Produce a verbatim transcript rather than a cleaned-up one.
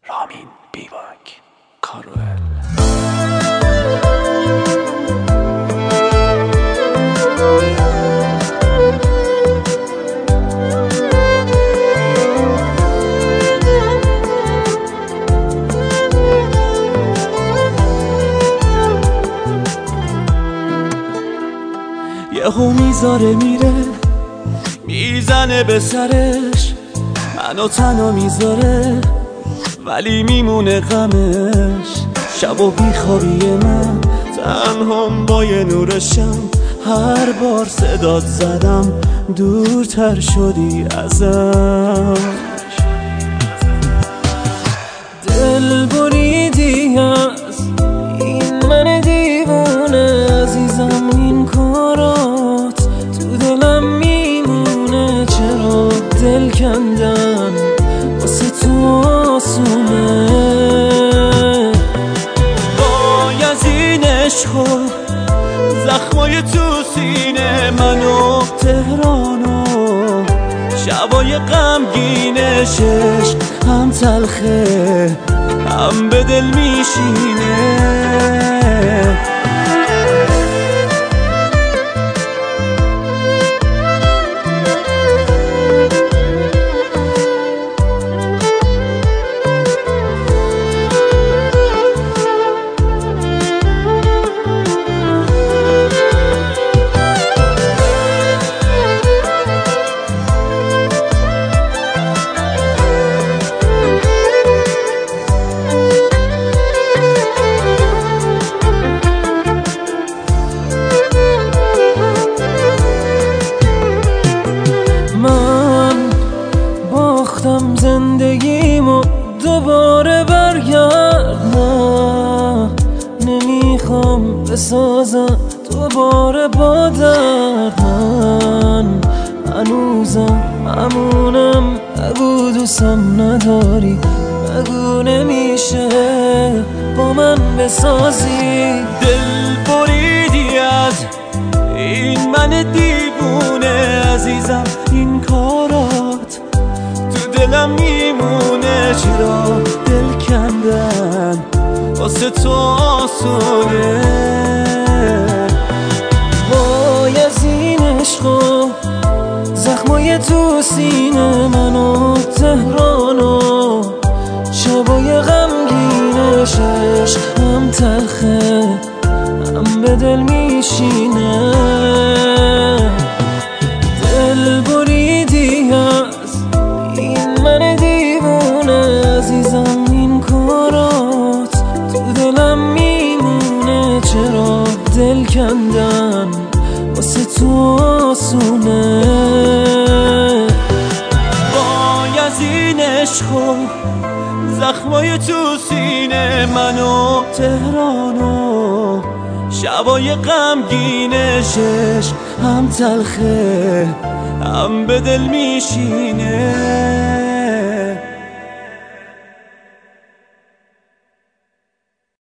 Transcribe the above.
رامین بیواک کاروئل. یهو میذاره میره میزنه به سرش، منو تنها میذاره ولی میمونه غمش. شب و بیخوابی من تنهام با یه نورشم، هر بار صدات زدم دورتر شدی ازم. دل بریدی از این من دیوونه عزیزم، این کارات تو دلم میمونه. چرا دل کندن واسه تو آسونه؟ وای از این عشقو زخمای تو سینه منو تهرانو، شبای غمگینشش هم تلخه هم به دل میشینه. زندگیمو دوباره برگرد، نه نمیخوام بسازم دوباره با درد. من هنوزم همونم، بگو دوستم نداری، بگو نمیشه با من بسازی. دل بریدی از این من دیوونه عزیزم، این کارات دلم میمونه. چرا دل کندن واسه تو آسونه؟ وای از این عشقو زخمای تو سینه منو تهرانو، شبای غمگینشش هم تلخه هم به دل میشینه. دل بریدی از این من دیوونه عزیزم، این کارات تو دلم میمونه. چرا دل کندن واسه تو آسونه؟ وای از این عشقو زخمای تو سینه منو تهرانو، شبای غمگینشش هم تلخه هم به دل میشینه.